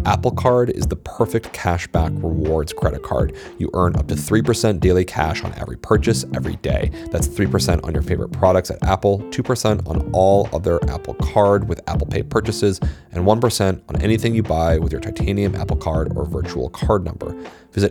Apple Card is the perfect cashback rewards credit card. You earn up to 3% daily cash on every purchase every day. That's 3% on your favorite products at Apple, 2% on all other Apple Card with Apple Pay purchases, and 1% on anything you buy with your titanium Apple Card or virtual card number. Visit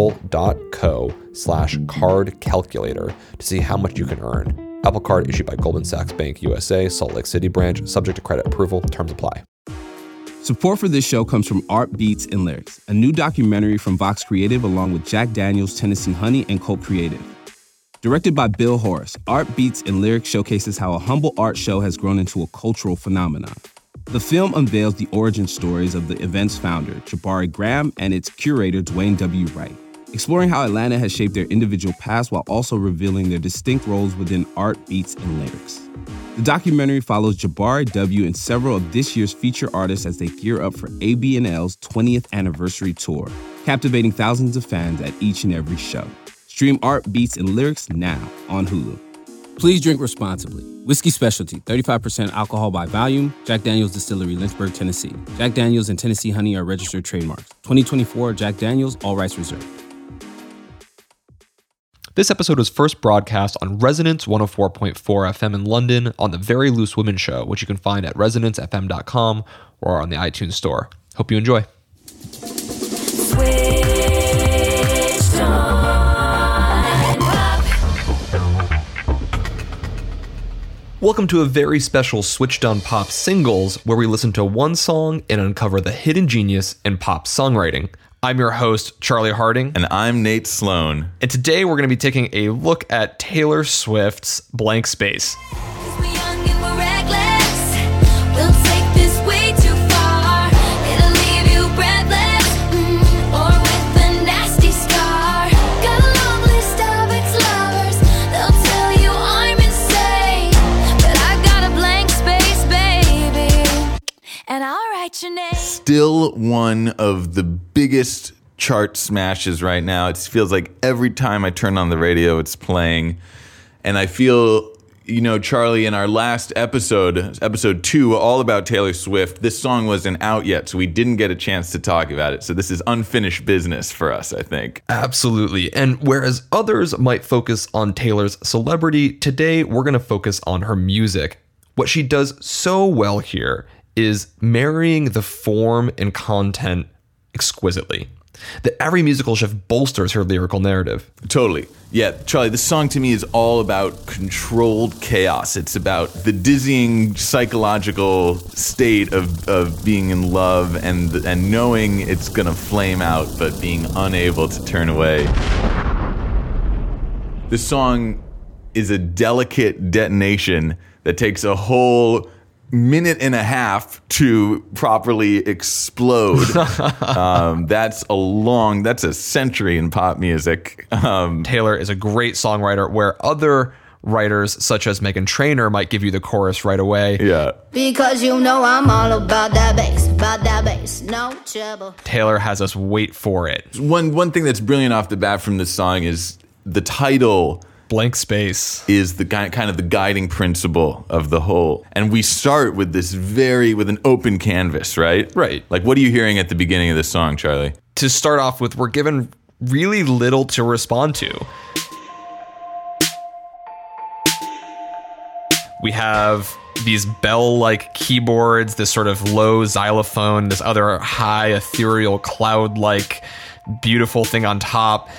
apple.co/card calculator to see how much you can earn. Apple Card issued by Goldman Sachs Bank USA, Salt Lake City branch, subject to credit approval. Terms apply. Support for this show comes from Art Beats and Lyrics, a new documentary from Vox Creative along with Jack Daniels, Tennessee Honey, and Cult Creative. Directed by Bill Horace, Art Beats and Lyrics showcases how a humble art show has grown into a cultural phenomenon. The film unveils the origin stories of the event's founder, Jabari Graham, and its curator, Dwayne W. Wright, exploring how Atlanta has shaped their individual paths while also revealing their distinct roles within art, beats, and lyrics. The documentary follows Jabari W. and several of this year's feature artists as they gear up for AB&L's 20th anniversary tour, captivating thousands of fans at each and every show. Stream Art, Beats, and Lyrics now on Hulu. Please drink responsibly. Whiskey Specialty, 35% alcohol by volume. Jack Daniel's Distillery, Lynchburg, Tennessee. Jack Daniel's and Tennessee Honey are registered trademarks. 2024 Jack Daniel's, all rights reserved. This episode was first broadcast on Resonance 104.4 FM in London on The Very Loose Women Show, which you can find at resonancefm.com or on the iTunes Store. Hope you enjoy. Switched on pop. Welcome to a very special Switched on Pop singles, where we listen to one song and uncover the hidden genius in pop songwriting. I'm your host, Charlie Harding. And I'm Nate Sloan. And today we're going to be taking a look at Taylor Swift's Blank Space. We're young and we're reckless. We'll take this way too far. It'll leave you breathless, or with a nasty scar. Got a long list of ex-lovers. They'll tell you I'm insane, but I got a blank space, baby, and I'll write your name. Still one of the biggest chart smashes right now. It feels like every time I turn on the radio, it's playing. And I feel, Charlie, in our last episode 2, all about Taylor Swift, this song wasn't out yet, so we didn't get a chance to talk about it. So this is unfinished business for us, I think. Absolutely. And whereas others might focus on Taylor's celebrity, today we're going to focus on her music. What she does so well here is marrying the form and content exquisitely. That every musical shift bolsters her lyrical narrative. Totally. Yeah, Charlie, this song to me is all about controlled chaos. It's about the dizzying psychological state of being in love and knowing it's going to flame out, but being unable to turn away. This song is a delicate detonation that takes a whole minute and a half to properly explode. That's a century in pop music. Taylor is a great songwriter, where other writers such as Meghan Trainor might give you the chorus right away. Yeah. Because I'm all about that bass, no trouble. Taylor has us wait for it. One thing that's brilliant off the bat from this song is the title. Blank Space is the kind of the guiding principle of the whole. And we start with with an open canvas, right? Right. Like, what are you hearing at the beginning of this song, Charlie? To start off with, we're given really little to respond to. We have these bell-like keyboards, this sort of low xylophone, this other high, ethereal, cloud-like, beautiful thing on top.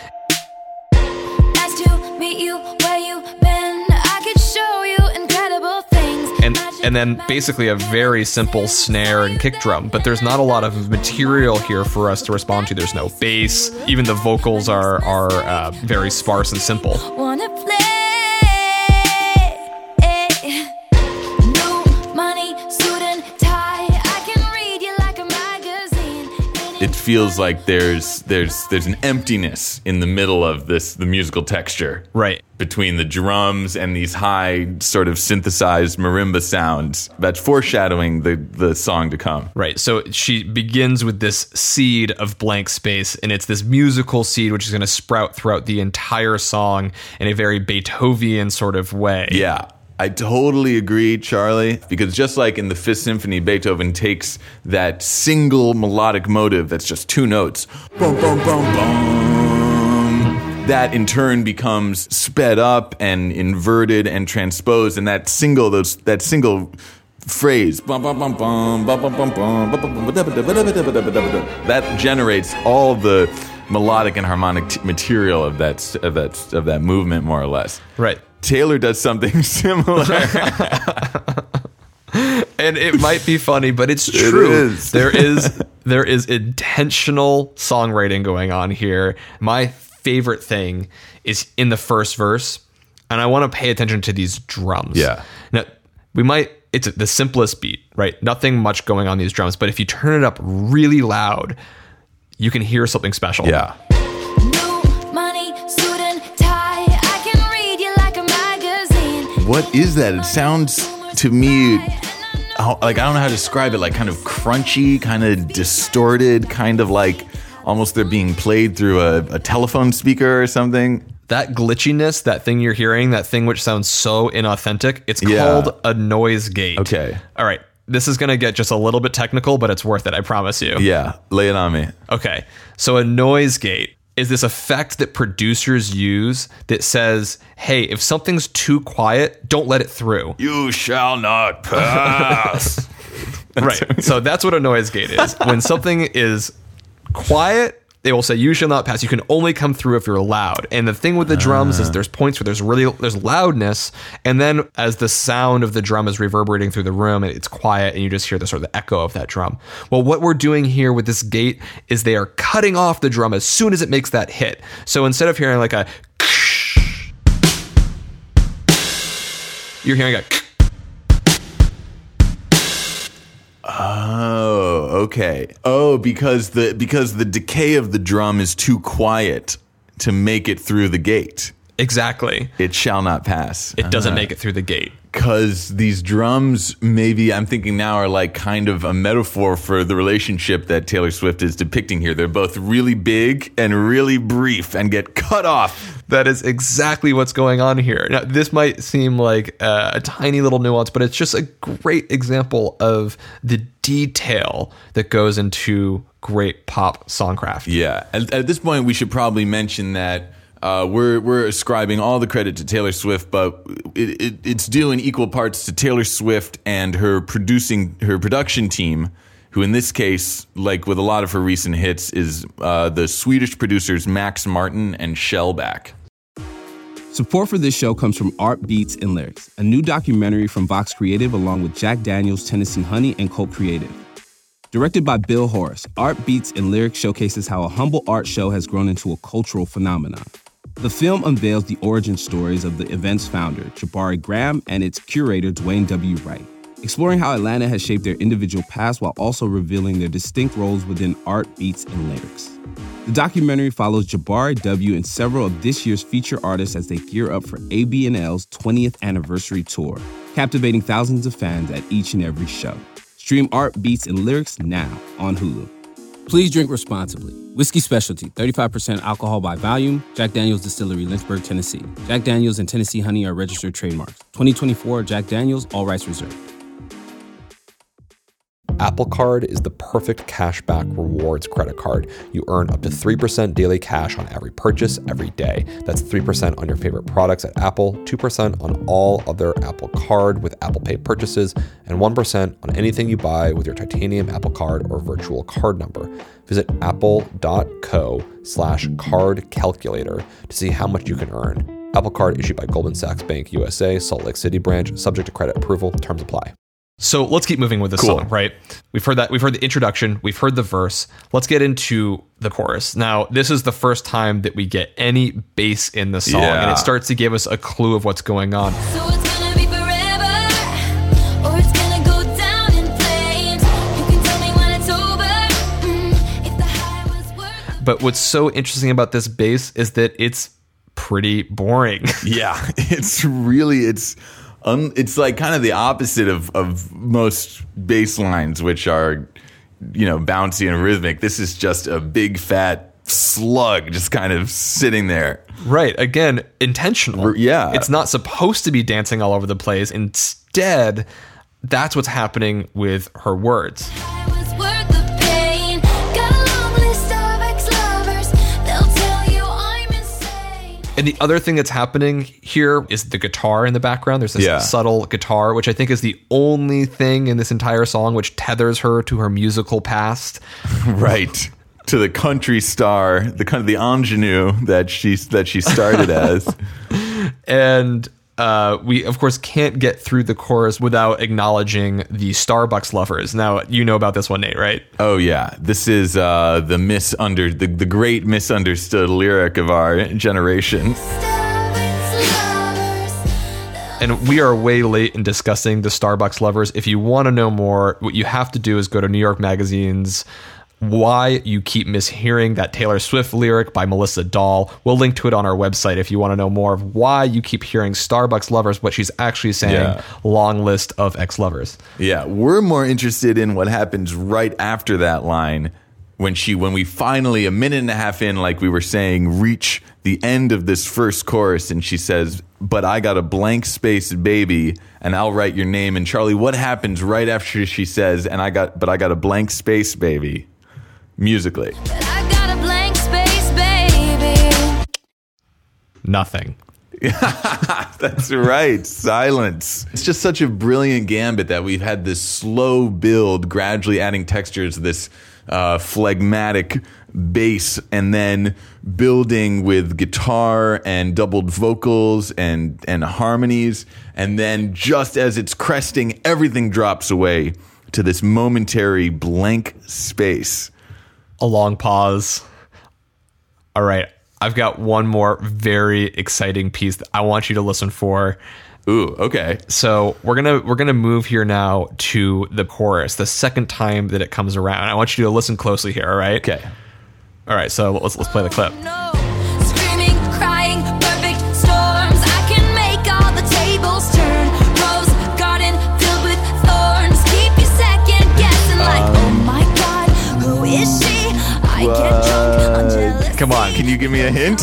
And then basically a very simple snare and kick drum, but there's not a lot of material here for us to respond to. There's no bass. Even the vocals are very sparse and simple. Wanna play? New money, suit and tie. I can read you like a magazine. It feels like there's an emptiness in the middle of the musical texture. Right. Between the drums and these high sort of synthesized marimba sounds. That's foreshadowing the song to come. Right. So she begins with this seed of blank space, and it's this musical seed which is going to sprout throughout the entire song in a very Beethoven sort of way. Yeah. I totally agree, Charlie, because just like in the Fifth Symphony, Beethoven takes that single melodic motive that's just two notes, boom, boom, boom, boom. That in turn becomes sped up and inverted and transposed, and that single phrase that generates all the melodic and harmonic material of that movement, more or less. Right. Taylor does something similar. And it might be funny, but it's true. It is. There is intentional songwriting going on here. My favorite thing is in the first verse, and I want to pay attention to these drums. Yeah. Now, it's the simplest beat, right? Nothing much going on these drums, but if you turn it up really loud, you can hear something special. Yeah. New money, suit and tie. I can read you like a magazine. What is that? It sounds to me like, I don't know how to describe it, like kind of crunchy, kind of distorted, kind of like almost they're being played through a telephone speaker or something. That glitchiness, that thing you're hearing, that thing which sounds so inauthentic, it's called a noise gate. Okay. All right. This is going to get just a little bit technical, but it's worth it, I promise you. Yeah, lay it on me. Okay. So a noise gate is this effect that producers use that says, hey, if something's too quiet, don't let it through. You shall not pass. Right. So that's what a noise gate is. When something is quiet, they will say, you shall not pass. You can only come through if you're loud. And the thing with the drums is there's points where there's loudness. And then as the sound of the drum is reverberating through the room, and it's quiet and you just hear the sort of the echo of that drum. Well, what we're doing here with this gate is they are cutting off the drum as soon as it makes that hit. So instead of hearing like a, you're hearing a, oh, okay. Oh, because the decay of the drum is too quiet to make it through the gate. exactly. It shall not pass. It doesn't make it through the gate. Because these drums, maybe I'm thinking now, are like kind of a metaphor for the relationship that Taylor Swift is depicting here. They're both really big and really brief and get cut off. That is exactly what's going on here. Now, this might seem like a tiny little nuance, but it's just a great example of the detail that goes into great pop songcraft. Yeah. At this point, we should probably mention that we're ascribing all the credit to Taylor Swift, but it's due in equal parts to Taylor Swift and her production team, who in this case, like with a lot of her recent hits, is the Swedish producers Max Martin and Shellback. Support for this show comes from Art Beats and Lyrics, a new documentary from Vox Creative along with Jack Daniels, Tennessee Honey, and Colt Creative. Directed by Bill Horace, Art Beats and Lyrics showcases how a humble art show has grown into a cultural phenomenon. The film unveils the origin stories of the event's founder, Jabari Graham, and its curator, Dwayne W. Wright, exploring how Atlanta has shaped their individual past while also revealing their distinct roles within art, beats, and lyrics. The documentary follows Jabari W. and several of this year's feature artists as they gear up for ABNL's 20th anniversary tour, captivating thousands of fans at each and every show. Stream Art, Beats, and Lyrics now on Hulu. Please drink responsibly. Whiskey Specialty, 35% alcohol by volume. Jack Daniel's Distillery, Lynchburg, Tennessee. Jack Daniel's and Tennessee Honey are registered trademarks. 2024 Jack Daniel's, all rights reserved. Apple Card is the perfect cashback rewards credit card. You earn up to 3% daily cash on every purchase every day. That's 3% on your favorite products at Apple, 2% on all other Apple Card with Apple Pay purchases, and 1% on anything you buy with your titanium Apple Card or virtual card number. Visit apple.co/card calculator to see how much you can earn. Apple Card issued by Goldman Sachs Bank USA, Salt Lake City branch, subject to credit approval. Terms apply. So let's keep moving with this song, right? We've heard the introduction, we've heard the verse. Let's get into the chorus. Now, this is the first time that we get any bass in the song, and it starts to give us a clue of what's going on. So it's gonna be forever, or it's gonna go down in flames. You can tell me when it's over, if the high was worth. But what's so interesting about this bass is that it's pretty boring. Yeah, it's like kind of the opposite of most bass lines, which are, bouncy and rhythmic. This is just a big fat slug just kind of sitting there. Right. Again, intentional. Yeah. It's not supposed to be dancing all over the place. Instead, that's what's happening with her words. I was worth the pain. Got a long list of ex-lovers. They'll tell you I'm insane. And the other thing that's happening here is the guitar in the background. There's this subtle guitar, which I think is the only thing in this entire song which tethers her to her musical past. Right. To the country star, the kind of the ingenue that she started as. And we, of course, can't get through the chorus without acknowledging the Starbucks lovers. Now, you know about this one, Nate, right? Oh, yeah. This is the great misunderstood lyric of our generation. And we are way late in discussing the Starbucks lovers. If you want to know more, what you have to do is go to New York Magazine's Why You Keep Mishearing That Taylor Swift Lyric by Melissa Dahl. We'll link to it on our website if you want to know more of why you keep hearing Starbucks lovers, what she's actually saying, long list of ex-lovers. Yeah, we're more interested in what happens right after that line when we finally, a minute and a half in, like we were saying, reach the end of this first chorus, and she says, "But I got a blank space, baby, and I'll write your name." And Charlie, what happens right after she says, "But I got a blank space, baby"? Musically. But I got a blank space, baby. Nothing. That's right. Silence. It's just such a brilliant gambit that we've had this slow build, gradually adding textures, this phlegmatic bass, and then building with guitar and doubled vocals and harmonies. And then just as it's cresting, everything drops away to this momentary blank space. A long pause. All right. I've got one more very exciting piece that I want you to listen for. Ooh, okay. So we're gonna move here now to the chorus, the second time that it comes around. I want you to listen closely here, all right? Okay. All right, so let's play the clip. No, screaming, crying, perfect storms. I can make all the tables turn. Rose garden filled with thorns. Keep you second guessing like, oh my God, who is she? I get drunk on jealousy. Come on, can you give me a hint?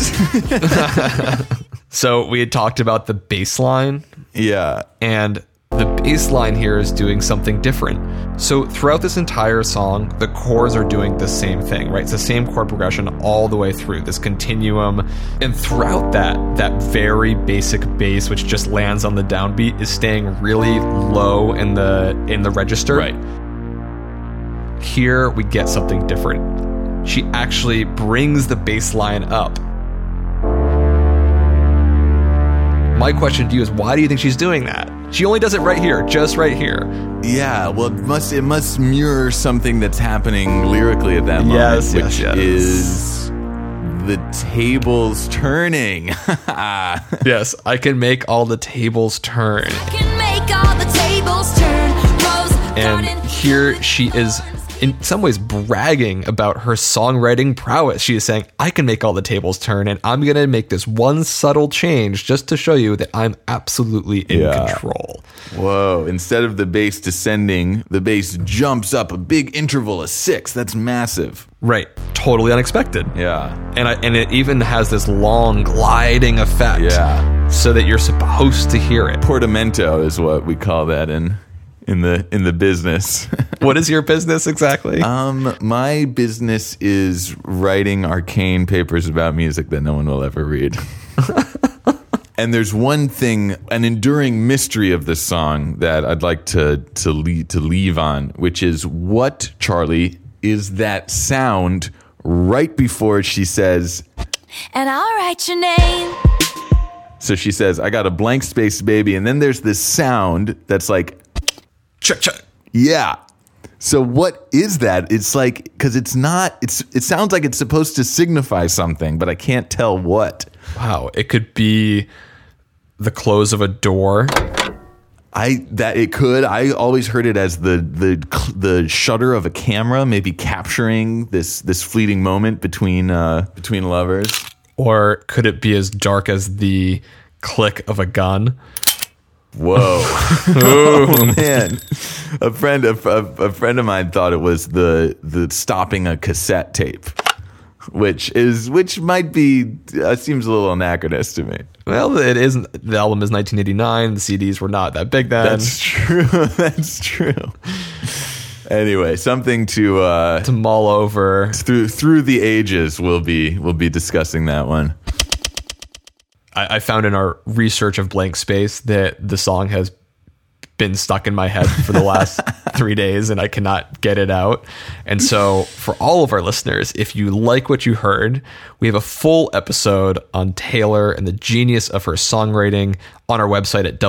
So we had talked about the bass line, Yeah. and the bass line here is doing something different. So throughout this entire song, the chords are doing the same thing, right? It's the same chord progression all the way through, this continuum. And throughout that very basic bass, which just lands on the downbeat, is staying really low in the register. Right. Here we get something different. She actually brings the bass line up. My question to you is, why do you think she's doing that? She only does it right here, just right here. Yeah, well, it must mirror something that's happening lyrically at that moment, Yes, which yes. is the tables turning. Yes, I can make all the tables turn. I can make all the tables turn. Rose And garden here filled with she is, in some ways, bragging about her songwriting prowess. She is saying, I can make all the tables turn, and I'm going to make this one subtle change just to show you that I'm absolutely in control. Whoa, instead of the bass descending, the bass jumps up a big interval of 6. That's massive. Right. Totally unexpected. Yeah. And it even has this long gliding effect. Yeah. So that you're supposed to hear it. Portamento is what we call that in the business. What is your business exactly? My business is writing arcane papers about music that no one will ever read. And there's one thing, an enduring mystery of this song that I'd like to leave on, which is, what, Charlie, is that sound right before she says, and I'll write your name. so she says, I got a blank space, baby, and then there's this sound that's like, Chuck, chuck. yeah. So what is that? It's like, because it sounds like it's supposed to signify something, but I can't tell what. Wow, it could be the close of a door. I always heard it as the shutter of a camera, maybe capturing this fleeting moment between lovers. Or could it be as dark as the click of a gun? Whoa! Oh man, a friend of mine thought it was the stopping a cassette tape. which might be seems a little anachronistic to me. Well, it isn't. The album is 1989. The CDs were not that big then. That's true. That's true. Anyway, something to mull over through the ages. We'll be discussing that one. I found in our research of Blank Space that the song has been stuck in my head for the last 3 days and I cannot get it out. And so for all of our listeners, if you like what you heard, we have a full episode on Taylor and the genius of her songwriting on our website at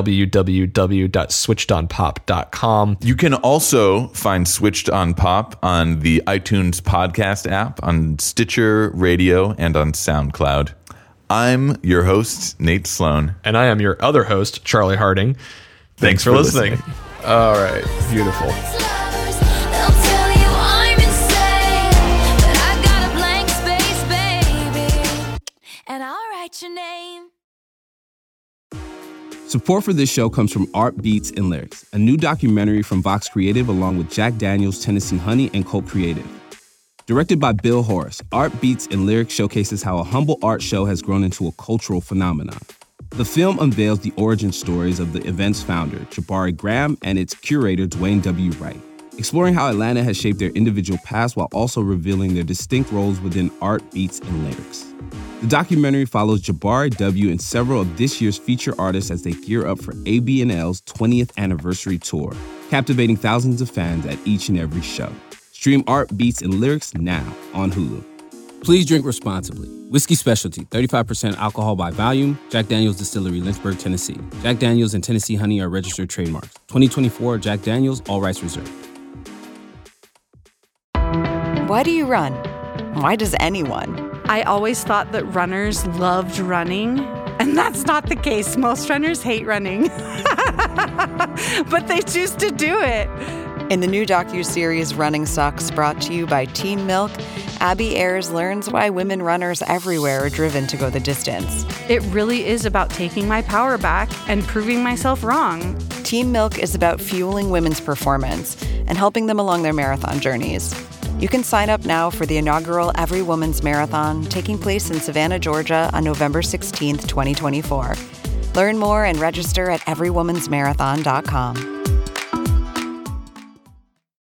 www.switchedonpop.com. You can also find Switched on Pop on the iTunes podcast app, on Stitcher Radio, and on SoundCloud. I'm your host, Nate Sloan. And I am your other host, Charlie Harding. Thanks for listening. All right. Beautiful. They'll tell you I'm insane, but I've got a blank space, baby, and I'll write your name. Support for this show comes from Art Beats and Lyrics, a new documentary from Vox Creative along with Jack Daniels, Tennessee Honey, and Colt Creative. Directed by Bill Horace, Art Beats and Lyrics showcases how a humble art show has grown into a cultural phenomenon. The film unveils the origin stories of the event's founder, Jabari Graham, and its curator, Dwayne W. Wright, exploring how Atlanta has shaped their individual paths while also revealing their distinct roles within art, beats, and lyrics. The documentary follows Jabari W. and several of this year's feature artists as they gear up for ABNL's 20th anniversary tour, captivating thousands of fans at each and every show. Stream Art, Beats, and Lyrics now on Hulu. Please drink responsibly. Whiskey Specialty, 35% alcohol by volume. Jack Daniel's Distillery, Lynchburg, Tennessee. Jack Daniel's and Tennessee Honey are registered trademarks. 2024 Jack Daniel's, all rights reserved. Why do you run? Why does anyone? I always thought that runners loved running, and that's not the case. Most runners hate running, but they choose to do it. In the new docuseries Running Sucks, brought to you by Team Milk, Abby Ayers learns why women runners everywhere are driven to go the distance. It really is about taking my power back and proving myself wrong. Team Milk is about fueling women's performance and helping them along their marathon journeys. You can sign up now for the inaugural Every Woman's Marathon taking place in Savannah, Georgia on November 16th, 2024. Learn more and register at everywomansmarathon.com.